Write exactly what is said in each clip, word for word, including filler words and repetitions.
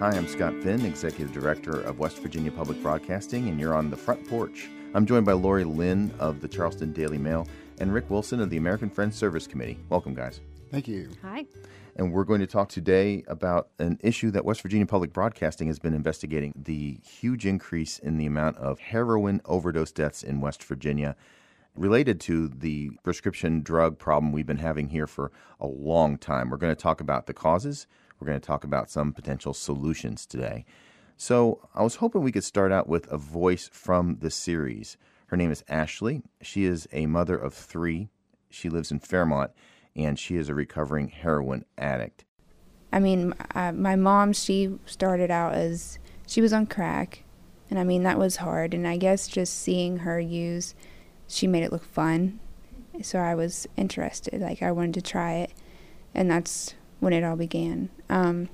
Hi, I'm Scott Finn, Executive Director of West Virginia Public Broadcasting, and you're on The Front Porch. I'm joined by Lori Lynn of the Charleston Daily Mail and Rick Wilson of the American Friends Service Committee. Welcome, guys. Thank you. Hi. And we're going to talk today about an issue that West Virginia Public Broadcasting has been investigating, the huge increase in the amount of heroin overdose deaths in West Virginia related to the prescription drug problem we've been having here for a long time. We're going to talk about the causes. We're going to talk about some potential solutions today. So I was hoping we could start out with a voice from the series. Her name is Ashley. She is a mother of three. She lives in Fairmont, and she is a recovering heroin addict. I mean, uh, my mom, she started out as, she was on crack, and I mean, that was hard, and I guess just seeing her use, she made it look fun, so I was interested, like I wanted to try it, and that's when it all began. Um,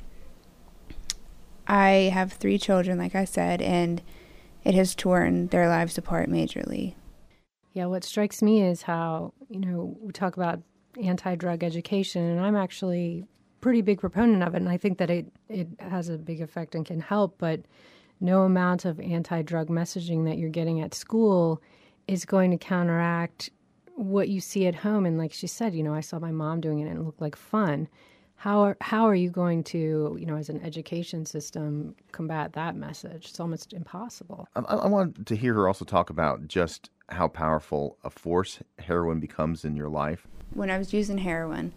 I have three children, like I said, and it has torn their lives apart majorly. Yeah, what strikes me is how, you know, we talk about anti-drug education, and I'm actually a pretty big proponent of it, and I think that it, it has a big effect and can help, but no amount of anti-drug messaging that you're getting at school is going to counteract what you see at home. And like she said, you know, I saw my mom doing it and it looked like fun. How are, how are you going to, you know, as an education system, combat that message? It's almost impossible. I, I wanted to hear her also talk about just how powerful a force heroin becomes in your life. When I was using heroin,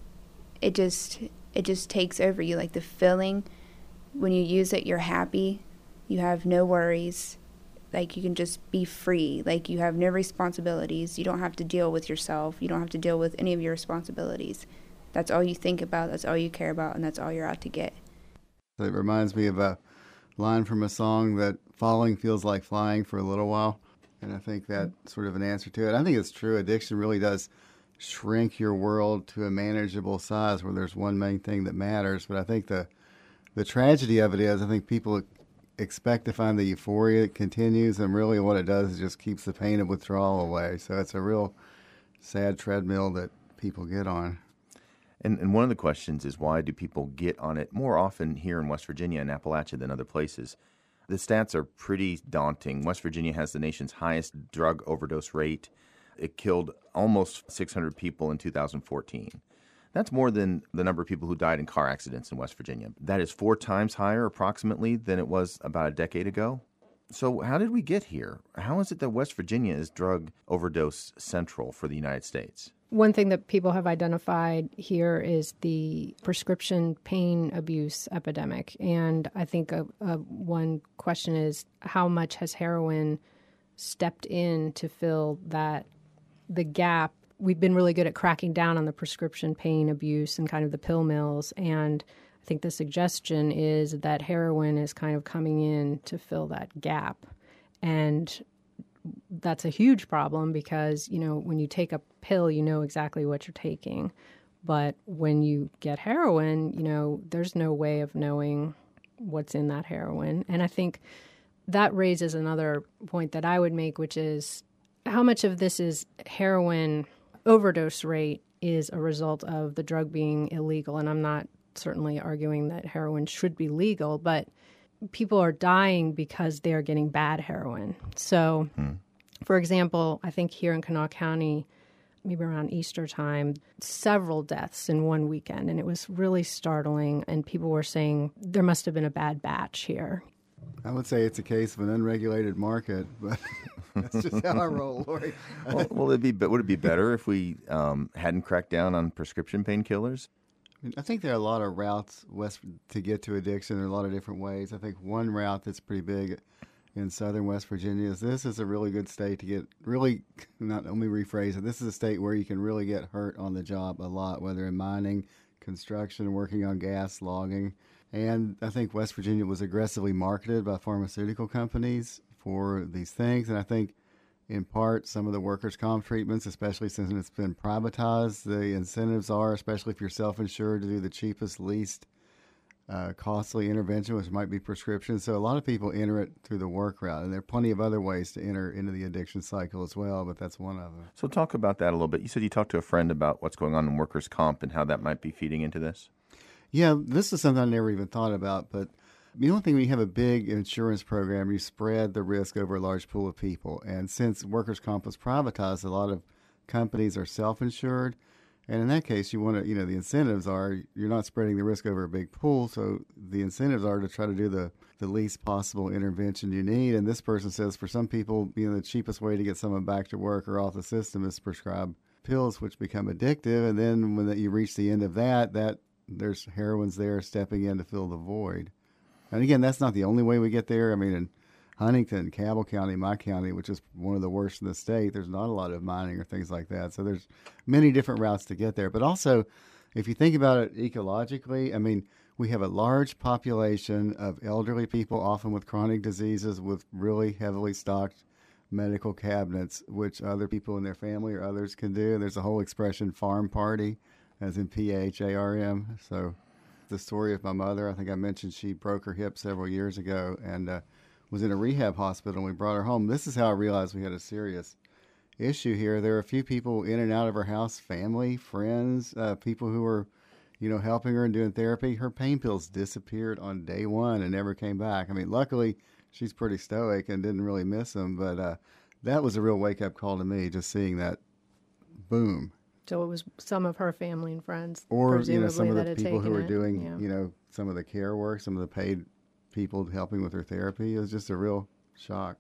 it just it just takes over you. Like the feeling, when you use it, you're happy. You have no worries. Like you can just be free. Like you have no responsibilities. You don't have to deal with yourself. You don't have to deal with any of your responsibilities. That's all you think about. That's all you care about. And that's all you're out to get. It reminds me of a line from a song that falling feels like flying for a little while. And I think that's sort of an answer to it. I think it's true. Addiction really does shrink your world to a manageable size where there's one main thing that matters. But I think the the tragedy of it is I think people expect to find the euphoria that continues, and really what it does is just keeps the pain of withdrawal away. So it's a real sad treadmill that people get on. And, and one of the questions is, why do people get on it more often here in West Virginia and Appalachia than other places? The stats are pretty daunting. West Virginia has the nation's highest drug overdose rate. It killed almost six hundred people in two thousand fourteen. That's more than the number of people who died in car accidents in West Virginia. That is four times higher approximately than it was about a decade ago. So how did we get here? How is it that West Virginia is drug overdose central for the United States? One thing that people have identified here is the prescription pain abuse epidemic. And I think a, a, one question is, how much has heroin stepped in to fill that, the gap? We've been really good at cracking down on the prescription pain abuse and kind of the pill mills. And I think the suggestion is that heroin is kind of coming in to fill that gap. And that's a huge problem because, you know, when you take a pill, you know exactly what you're taking. But when you get heroin, you know, there's no way of knowing what's in that heroin. And I think that raises another point that I would make, which is how much of this is heroin overdose rate is a result of the drug being illegal. And I'm not certainly arguing that heroin should be legal, but people are dying because they are getting bad heroin. So, hmm. for example, I think here in Kanawha County, maybe around Easter time, several deaths in one weekend. And it was really startling. And people were saying there must have been a bad batch here. I would say it's a case of an unregulated market, but that's just how I roll, Lori. well, well it'd be, would it be better if we um, hadn't cracked down on prescription painkillers? I think there are a lot of routes west to get to addiction. There are a lot of different ways. I think one route that's pretty big in southern West Virginia is this is a really good state to get really, not let me rephrase it, this is a state where you can really get hurt on the job a lot, whether in mining, construction, working on gas, logging. And I think West Virginia was aggressively marketed by pharmaceutical companies for these things. And I think in part, some of the workers' comp treatments, especially since it's been privatized, the incentives are, especially if you're self-insured, to do the cheapest, least uh, costly intervention, which might be prescription. So a lot of people enter it through the work route, and there are plenty of other ways to enter into the addiction cycle as well, but that's one of them. So talk about that a little bit. You said you talked to a friend about what's going on in workers' comp and how that might be feeding into this. Yeah, this is something I never even thought about, but The only thing, when you have a big insurance program, you spread the risk over a large pool of people. And since workers' comp was privatized, a lot of companies are self-insured. And in that case, you want to, you know, the incentives are you're not spreading the risk over a big pool. So the incentives are to try to do the, the least possible intervention you need. And this person says for some people, you know, the cheapest way to get someone back to work or off the system is prescribe pills, which become addictive. And then when the, you reach the end of that, that there's heroines there stepping in to fill the void. And again, that's not the only way we get there. I mean, in Huntington, Cabell County, my county, which is one of the worst in the state, there's not a lot of mining or things like that. So there's many different routes to get there. But also, if you think about it ecologically, I mean, we have a large population of elderly people, often with chronic diseases, with really heavily stocked medical cabinets, which other people in their family or others can do. And there's a whole expression, farm party, as in P H A R M. So the story of my mother, I think I mentioned she broke her hip several years ago and uh, was in a rehab hospital, and we brought her home. This is how I realized we had a serious issue here. There were a few people in and out of her house, family, friends, uh, people who were, you know, helping her and doing therapy. Her pain pills disappeared on day one and never came back. I mean, luckily, she's pretty stoic and didn't really miss them, but uh, that was a real wake-up call to me, just seeing that boom. So it was some of her family and friends, or presumably, you know, some of that the had people who were taken it. doing, Yeah. you know, some of the care work, some of the paid people helping with her therapy. It was just a real shock.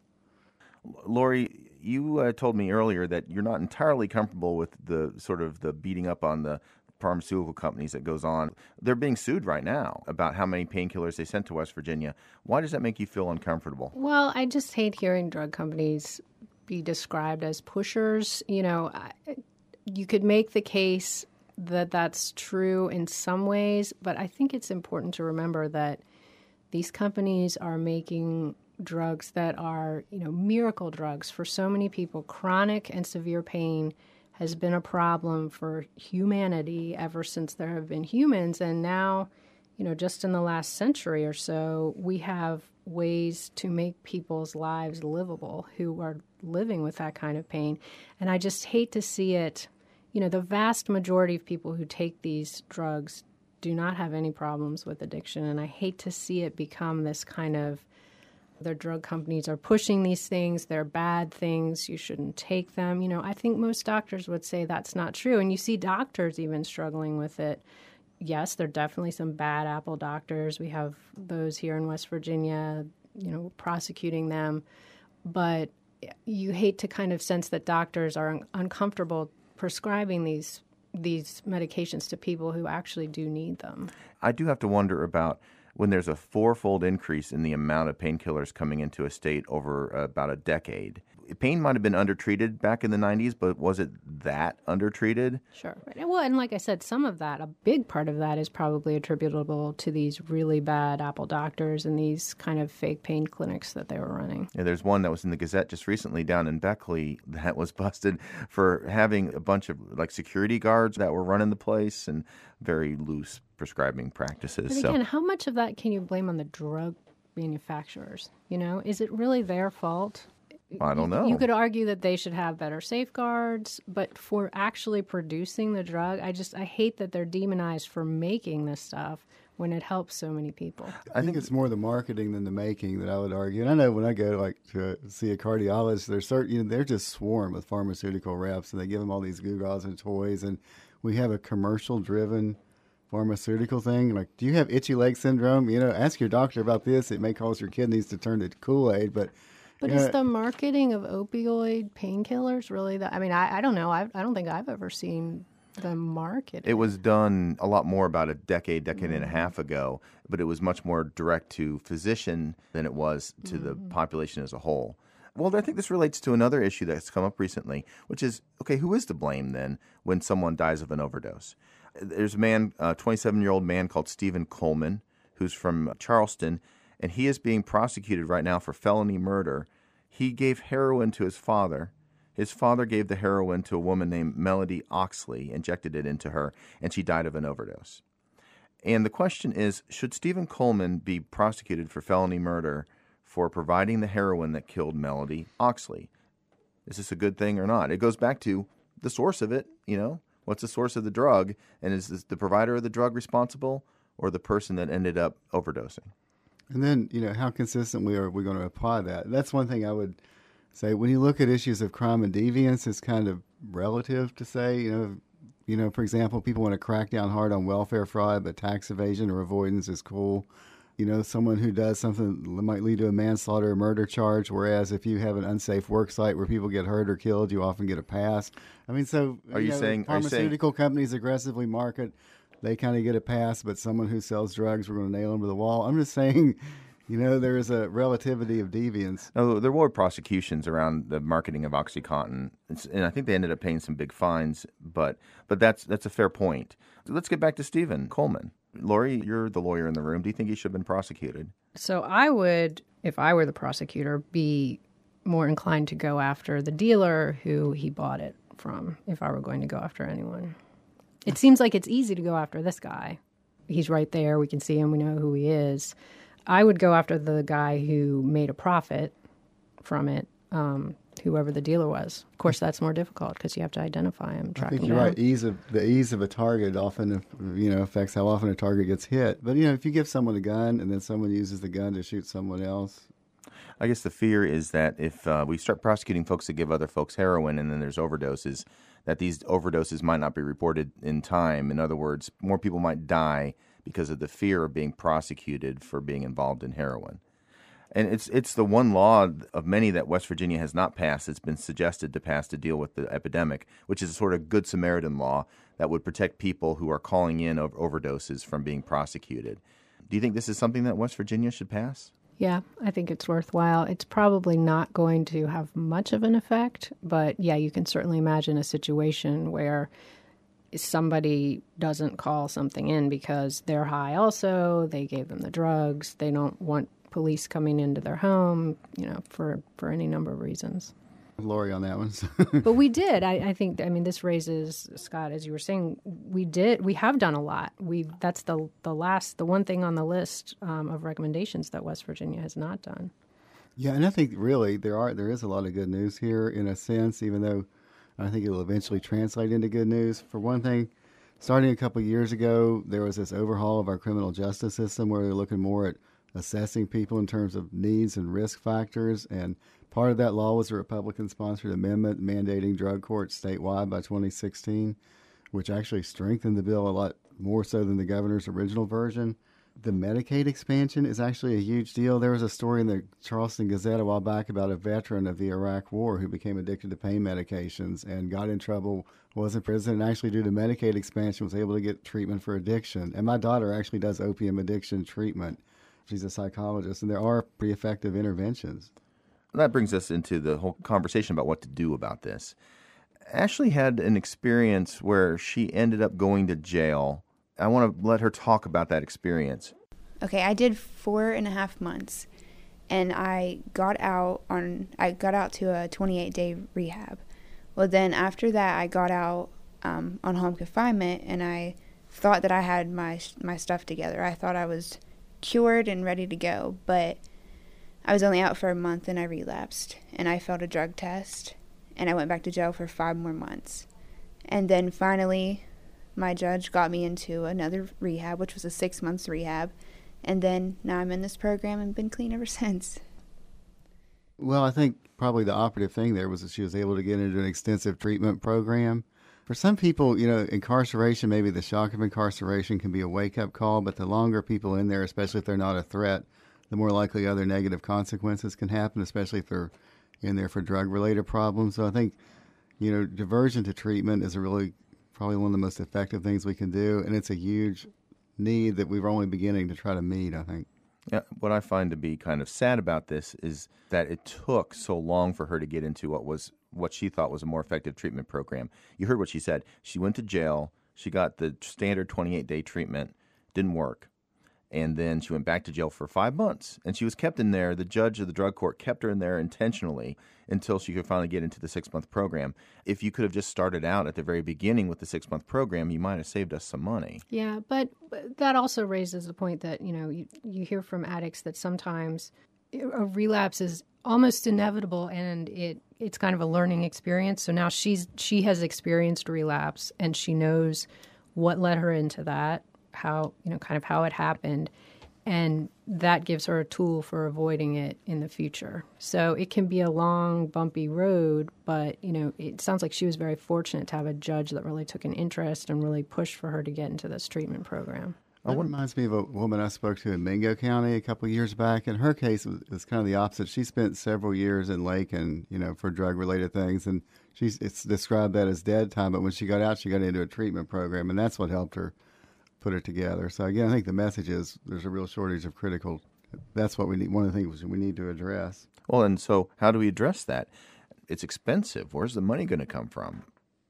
Lori, you uh, told me earlier that you're not entirely comfortable with the sort of the beating up on the pharmaceutical companies that goes on. They're being sued right now about how many painkillers they sent to West Virginia. Why does that make you feel uncomfortable? Well, I just hate hearing drug companies be described as pushers. You know, I, you could make the case that that's true in some ways, but I think it's important to remember that these companies are making drugs that are, you know, miracle drugs for so many people. Chronic and severe pain has been a problem for humanity ever since there have been humans. And now, you know, just in the last century or so, we have ways to make people's lives livable who are living with that kind of pain. And I just hate to see it. You know, the vast majority of people who take these drugs do not have any problems with addiction. And I hate to see it become this kind of, their drug companies are pushing these things, they're bad things, you shouldn't take them. You know, I think most doctors would say that's not true. And you see doctors even struggling with it. Yes, there are definitely some bad apple doctors. We have those here in West Virginia, you know, prosecuting them. But you hate to kind of sense that doctors are un- uncomfortable prescribing these these medications to people who actually do need them. I do have to wonder about when there's a fourfold increase in the amount of painkillers coming into a state over about a decade. Pain might have been undertreated back in the nineties, but was it that undertreated? Sure. Right. Well, and like I said, some of that, a big part of that is probably attributable to these really bad apple doctors and these kind of fake pain clinics that they were running. Yeah, there's one that was in the Gazette just recently down in Beckley that was busted for having a bunch of like security guards that were running the place and very loose prescribing practices. But again, so, how much of that can you blame on the drug manufacturers? You know, is it really their fault? I don't know. You could argue that they should have better safeguards, but for actually producing the drug, I just, I hate that they're demonized for making this stuff when it helps so many people. I think it's more the marketing than the making that I would argue. And I know when I go like to see a cardiologist, they're certain, you know, they're just swarmed with pharmaceutical reps, and they give them all these gewgaws and toys. And we have a commercial-driven pharmaceutical thing. Like, do you have itchy leg syndrome? You know, ask your doctor about this. It may cause your kidneys to turn to Kool-Aid, but But yeah. Is the marketing of opioid painkillers really that? I mean, I, I don't know. I, I don't think I've ever seen the market. It was done a lot more about a decade, decade mm-hmm. and a half ago, but it was much more direct to physician than it was to mm-hmm. the population as a whole. Well, I think this relates to another issue that's come up recently, which is, okay, who is to blame then when someone dies of an overdose? There's a man, a twenty-seven-year-old man called Stephen Coleman, who's from Charleston, and he is being prosecuted right now for felony murder. He gave heroin to his father. His father gave the heroin to a woman named Melody Oxley, injected it into her, and she died of an overdose. And the question is, should Stephen Coleman be prosecuted for felony murder for providing the heroin that killed Melody Oxley? Is this a good thing or not? It goes back to the source of it, you know? What's the source of the drug? And is this the provider of the drug responsible or the person that ended up overdosing? And then, you know, how consistently are we going to apply that? That's one thing I would say. When you look at issues of crime and deviance, it's kind of relative to say, you know, you know, for example, people want to crack down hard on welfare fraud, but tax evasion or avoidance is cool. You know, someone who does something that might lead to a manslaughter or murder charge, whereas if you have an unsafe work site where people get hurt or killed, you often get a pass. I mean, so are you, you know, saying pharmaceutical are you saying, companies aggressively market, they kind of get a pass, but someone who sells drugs, we're going to nail them to the wall. I'm just saying, you know, there is a relativity of deviance. No, there were prosecutions around the marketing of OxyContin, and I think they ended up paying some big fines. But but that's that's a fair point. Let's get back to Stephen Coleman. Lori, you're the lawyer in the room. Do you think he should have been prosecuted? So I would, if I were the prosecutor, be more inclined to go after the dealer who he bought it from if I were going to go after anyone. It seems like it's easy to go after this guy. He's right there. We can see him. We know who he is. I would go after the guy who made a profit from it, um, whoever the dealer was. Of course, that's more difficult because you have to identify him, track I think him you're down. right. Ease of the ease of a target often, you know, affects how often a target gets hit. But you know, if you give someone a gun and then someone uses the gun to shoot someone else, I guess the fear is that if uh, we start prosecuting folks that give other folks heroin and then there's overdoses, that these overdoses might not be reported in time. In other words, more people might die because of the fear of being prosecuted for being involved in heroin. And it's it's the one law of many that West Virginia has not passed. It's been suggested to pass to deal with the epidemic, which is a sort of Good Samaritan law that would protect people who are calling in over overdoses from being prosecuted. Do you think this is something that West Virginia should pass? Yeah, I think it's worthwhile. It's probably not going to have much of an effect, but yeah, you can certainly imagine a situation where somebody doesn't call something in because they're high also, they gave them the drugs, they don't want police coming into their home, you know, for, for any number of reasons. Lori on that one. But we did. I, I think, I mean, this raises, Scott, as you were saying, we did, we have done a lot. We That's the the last, the one thing on the list um, of recommendations that West Virginia has not done. Yeah, and I think really there are there is a lot of good news here in a sense, even though I think it will eventually translate into good news. For one thing, starting a couple of years ago, there was this overhaul of our criminal justice system where they're looking more at assessing people in terms of needs and risk factors. And part of that law was a Republican-sponsored amendment mandating drug courts statewide by twenty sixteen, which actually strengthened the bill a lot more so than the governor's original version. The Medicaid expansion is actually a huge deal. There was a story in the Charleston Gazette a while back about a veteran of the Iraq War who became addicted to pain medications and got in trouble, was in prison, and actually due to Medicaid expansion was able to get treatment for addiction. And my daughter actually does opium addiction treatment. She's a psychologist, and there are pretty effective interventions. That brings us into the whole conversation about what to do about this. Ashley had an experience where she ended up going to jail. I want to let her talk about that experience. Okay, I did four and a half months, and I got out on I got out to a twenty-eight day rehab. Well, then after that, I got out um, on home confinement, and I thought that I had my my stuff together. I thought I was cured and ready to go, but I was only out for a month, and I relapsed, and I failed a drug test, and I went back to jail for five more months, and then finally, my judge got me into another rehab, which was a six months rehab. And then now I'm in this program and been clean ever since. Well, I think probably the operative thing there was that she was able to get into an extensive treatment program. For some people, you know, incarceration, maybe the shock of incarceration can be a wake-up call, but the longer people in there, especially if they're not a threat, the more likely other negative consequences can happen, especially if they're in there for drug-related problems. So I think, you know, diversion to treatment is a really probably one of the most effective things we can do, and it's a huge need that we're only beginning to try to meet, I think. Yeah, what I find to be kind of sad about this is that it took so long for her to get into what was what she thought was a more effective treatment program. You heard what she said. She went to jail. She got the standard twenty-eight day treatment. Didn't work. And then she went back to jail for five months. And she was kept in there. The judge of the drug court kept her in there intentionally until she could finally get into the six-month program. If you could have just started out at the very beginning with the six-month program, you might have saved us some money. Yeah, but, but that also raises the point that, you know, you, you hear from addicts that sometimes a relapse is almost inevitable, and it it's kind of a learning experience. So now she's she has experienced relapse, and she knows what led her into that, how, you know, kind of how it happened. And that gives her a tool for avoiding it in the future. So it can be a long, bumpy road, but, you know, it sounds like she was very fortunate to have a judge that really took an interest and really pushed for her to get into this treatment program. That reminds me of a woman I spoke to in Mingo County a couple of years back. In her case, it was, it was kind of the opposite. She spent several years in Lakin, you know, for drug-related things, and she's it's described that as dead time. But when she got out, she got into a treatment program, and that's what helped her put it together. So again, I think the message is there's a real shortage of critical. That's what we need. One of the things we need to address. Well, and so how do we address that? It's expensive. Where's the money going to come from?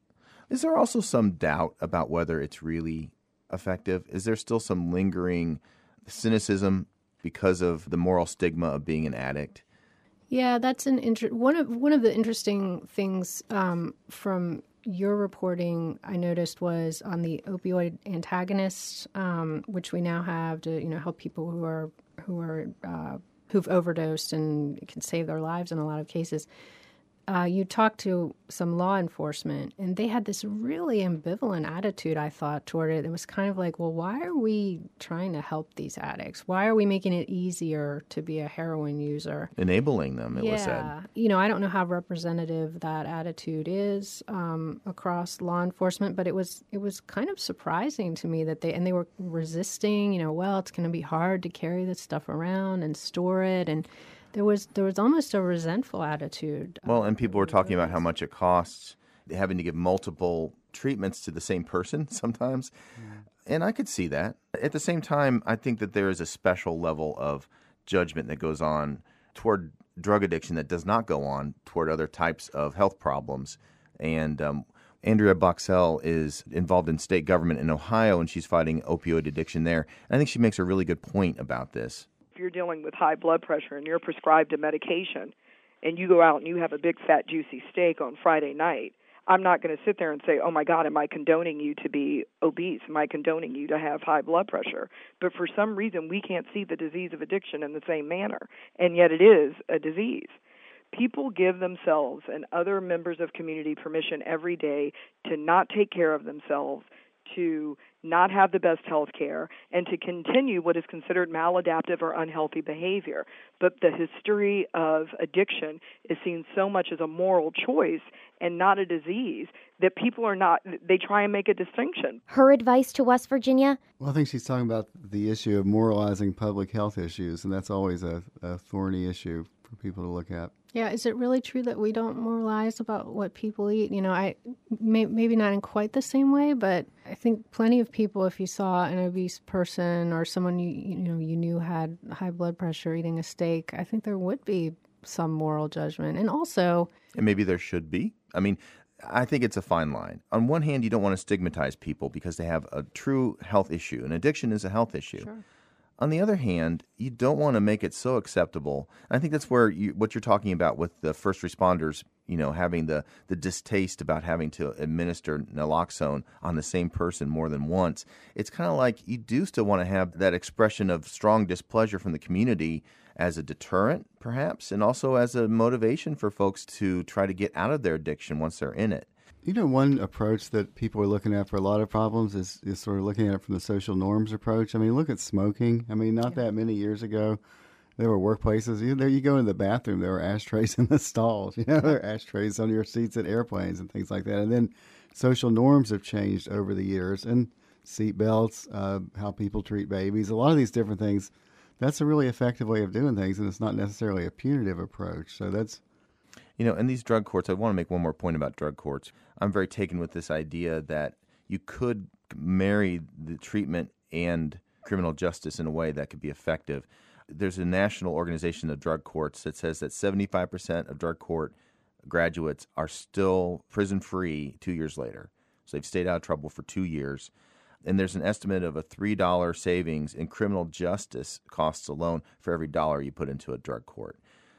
Is there also some doubt about whether it's really effective? Is there still some lingering cynicism because of the moral stigma of being an addict? Yeah, that's an inter- one of one of the interesting things um, from your reporting I noticed was on the opioid antagonists, um, which we now have to you know help people who are who are uh, who've overdosed and can save their lives in a lot of cases. Uh, you talked to some law enforcement, and they had this really ambivalent attitude, I thought, toward it. It was kind of like, well, why are we trying to help these addicts? Why are we making it easier to be a heroin user? Enabling them, it yeah. was said. You know, I don't know how representative that attitude is um, across law enforcement, but it was it was kind of surprising to me that they, and they were resisting, you know, well, it's going to be hard to carry this stuff around and store it, and There was there was almost a resentful attitude. Well, and people were talking about how much it costs, having to give multiple treatments to the same person sometimes. Mm. And I could see that. At the same time, I think that there is a special level of judgment that goes on toward drug addiction that does not go on toward other types of health problems. And um, Andrea Boxell is involved in state government in Ohio, and she's fighting opioid addiction there. And I think she makes a really good point about this. If you're dealing with high blood pressure and you're prescribed a medication and you go out and you have a big, fat, juicy steak on Friday night, I'm not going to sit there and say, oh, my God, am I condoning you to be obese? Am I condoning you to have high blood pressure? But for some reason, we can't see the disease of addiction in the same manner, and yet it is a disease. People give themselves and other members of community permission every day to not take care of themselves, to not have the best health care, and to continue what is considered maladaptive or unhealthy behavior. But the history of addiction is seen so much as a moral choice and not a disease that people are not, they try and make a distinction. Her advice to West Virginia? Well, I think she's talking about the issue of moralizing public health issues, and that's always a, a thorny issue for people to look at. Yeah, is it really true that we don't moralize about what people eat? You know, I may, maybe not in quite the same way, but I think plenty of people, if you saw an obese person or someone you you know you knew had high blood pressure eating a steak, I think there would be some moral judgment. And also, and maybe there should be. I mean, I think it's a fine line. On one hand, you don't want to stigmatize people because they have a true health issue, and addiction is a health issue. Sure. On the other hand, you don't want to make it so acceptable. I think that's where you, what you're talking about with the first responders, you know, having the, the distaste about having to administer naloxone on the same person more than once. It's kind of like you do still want to have that expression of strong displeasure from the community as a deterrent, perhaps, and also as a motivation for folks to try to get out of their addiction once they're in it. You know, one approach that people are looking at for a lot of problems is, is sort of looking at it from the social norms approach. I mean, look at smoking. I mean, not yeah. that many years ago, there were workplaces. You, there, you go in the bathroom, there were ashtrays in the stalls. You know, there are ashtrays on your seats at airplanes and things like that. And then social norms have changed over the years, and seat belts, uh, how people treat babies, a lot of these different things. That's a really effective way of doing things, and it's not necessarily a punitive approach. So that's... You know, in these drug courts, I want to make one more point about drug courts. I'm very taken with this idea that you could marry the treatment and criminal justice in a way that could be effective. There's a national organization of drug courts that says that seventy-five percent of drug court graduates are still prison-free two years later. So they've stayed out of trouble for two years. And there's an estimate of a three dollars savings in criminal justice costs alone for every dollar you put into a drug court.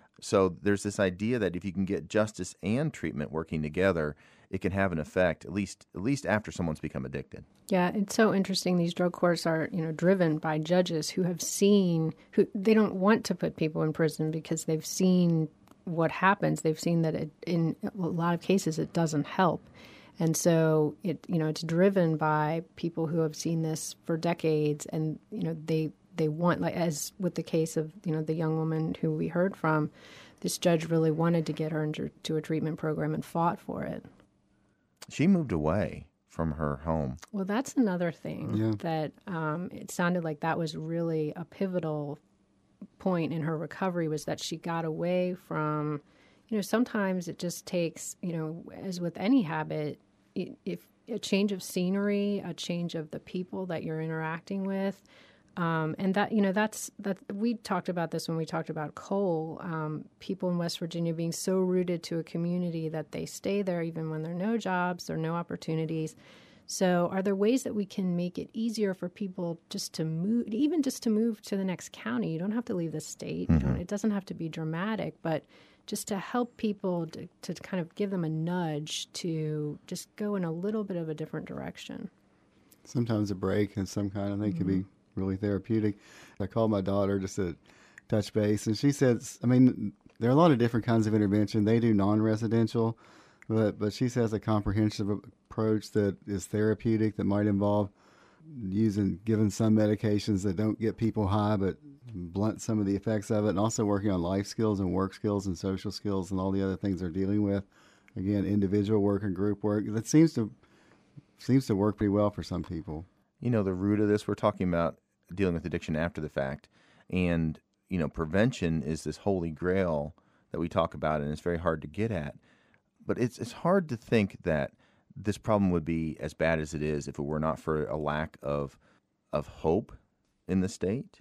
So there's this idea that if you can get justice and treatment working together, it can have an effect, at least at least after someone's become addicted. Yeah, it's so interesting. These drug courts are, you know, driven by judges who have seen, who they don't want to put people in prison because they've seen what happens. They've seen that it, in a lot of cases it doesn't help. And so it, you know, it's driven by people who have seen this for decades, and you know, they they want, like as with the case of, you know, the young woman who we heard from, this judge really wanted to get her into to a treatment program and fought for it. She moved away from her home. Well, that's another thing Yeah. that um, it sounded like that was really a pivotal point in her recovery, was that she got away from, you know, sometimes it just takes, you know, as with any habit, i- if a change of scenery, a change of the people that you're interacting with, um, and that, you know, that's, that we talked about this when we talked about coal, um, people in West Virginia being so rooted to a community that they stay there even when there are no jobs, there are no opportunities. So are there ways that we can make it easier for people just to move, even just to move to the next county? You don't have to leave the state. You don't, it doesn't have to be dramatic, but just to help people to, to kind of give them a nudge to just go in a little bit of a different direction. Sometimes a break and some kind of thing can be really therapeutic. I called my daughter just to touch base, and she says, I mean, there are a lot of different kinds of intervention. They do non-residential, but but she says a comprehensive approach that is therapeutic, that might involve using, giving some medications that don't get people high, but blunt some of the effects of it, and also working on life skills and work skills and social skills and all the other things they're dealing with. Again, individual work and group work. That seems to seems to work pretty well for some people. You know, the root of this, we're talking about dealing with addiction after the fact. And, you know, prevention is this holy grail that we talk about, and it's very hard to get at. But it's it's hard to think that this problem would be as bad as it is if it were not for a lack of of hope in the state.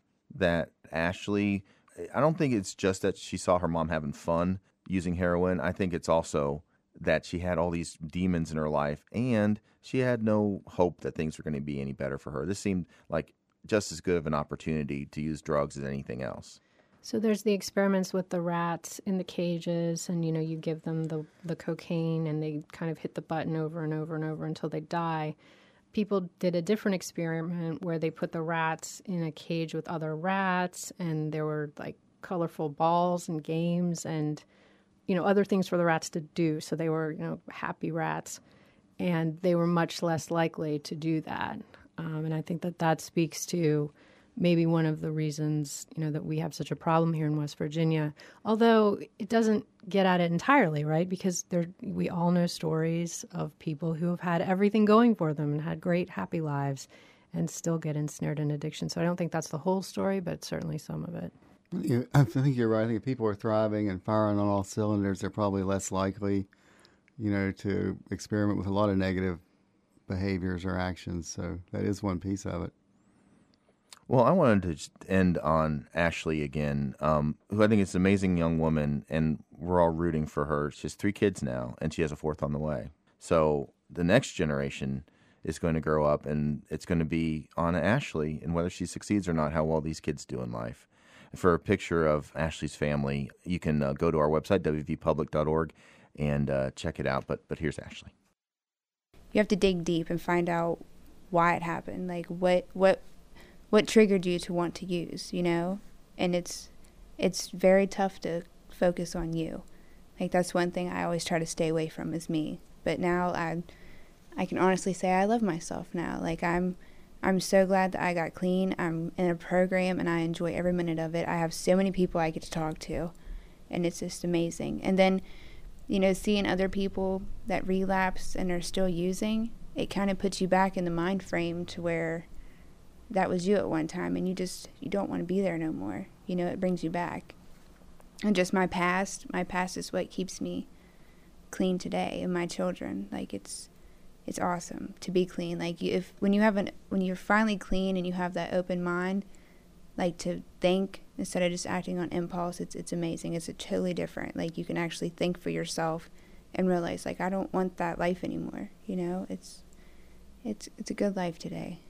That Ashley, I don't think it's just that she saw her mom having fun using heroin. I think it's also that she had all these demons in her life, and she had no hope that things were going to be any better for her. This seemed like just as good of an opportunity to use drugs as anything else. So there's the experiments with the rats in the cages, and, you know, you give them the, the cocaine and they kind of hit the button over and over and over until they die. People did a different experiment where they put the rats in a cage with other rats, and there were like colorful balls and games and, you know, other things for the rats to do. So they were, you know, happy rats, and they were much less likely to do that. Um, and I think that that speaks to maybe one of the reasons, you know, that we have such a problem here in West Virginia, although it doesn't get at it entirely, right? Because there, we all know stories of people who have had everything going for them and had great, happy lives and still get ensnared in addiction. So I don't think that's the whole story, but certainly some of it. You, I think you're right. I think if people are thriving and firing on all cylinders, they're probably less likely, you know, to experiment with a lot of negative behaviors or actions. So that is one piece of it. Well, I wanted to just end on Ashley again, um, who I think is an amazing young woman, and we're all rooting for her. She has three kids now, and she has a fourth on the way. So the next generation is going to grow up, and it's going to be on Ashley, and whether she succeeds or not, how well these kids do in life. For a picture of Ashley's family, you can uh, go to our website, w v public dot org, and uh, check it out. But but here's Ashley. You have to dig deep and find out why it happened. Like what what what triggered you to want to use, you know? And it's it's very tough to focus on you. Like that's one thing I always try to stay away from is me. But now I I can honestly say I love myself now. Like I'm I'm so glad that I got clean. I'm in a program and I enjoy every minute of it. I have so many people I get to talk to, and it's just amazing. And then, you know, seeing other people that relapse and are still using, it kind of puts you back in the mind frame to where that was you at one time, and you just, you don't want to be there no more. You know, it brings you back. And just my past, my past is what keeps me clean today, and my children. Like it's, it's awesome to be clean. Like you, if when you have an, when you're finally clean and you have that open mind, like to think instead of just acting on impulse, it's it's amazing. It's a totally different. Like you can actually think for yourself and realize, like, I don't want that life anymore. You know, it's it's it's a good life today.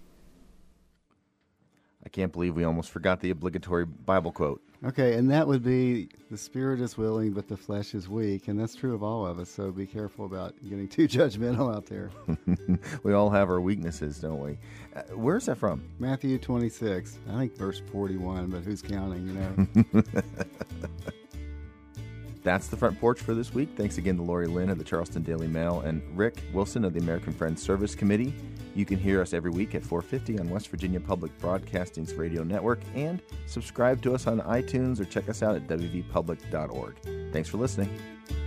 I can't believe we almost forgot the obligatory Bible quote. Okay, and that would be, the spirit is willing, but the flesh is weak. And that's true of all of us, so be careful about getting too judgmental out there. We all have our weaknesses, don't we? Uh, where's that from? Matthew twenty-six, I think verse forty-one, but who's counting, you know? That's the Front Porch for this week. Thanks again to Lori Lynn of the Charleston Daily Mail and Rick Wilson of the American Friends Service Committee. You can hear us every week at four fifty on West Virginia Public Broadcasting's radio network, and subscribe to us on iTunes or check us out at w v public dot org. Thanks for listening.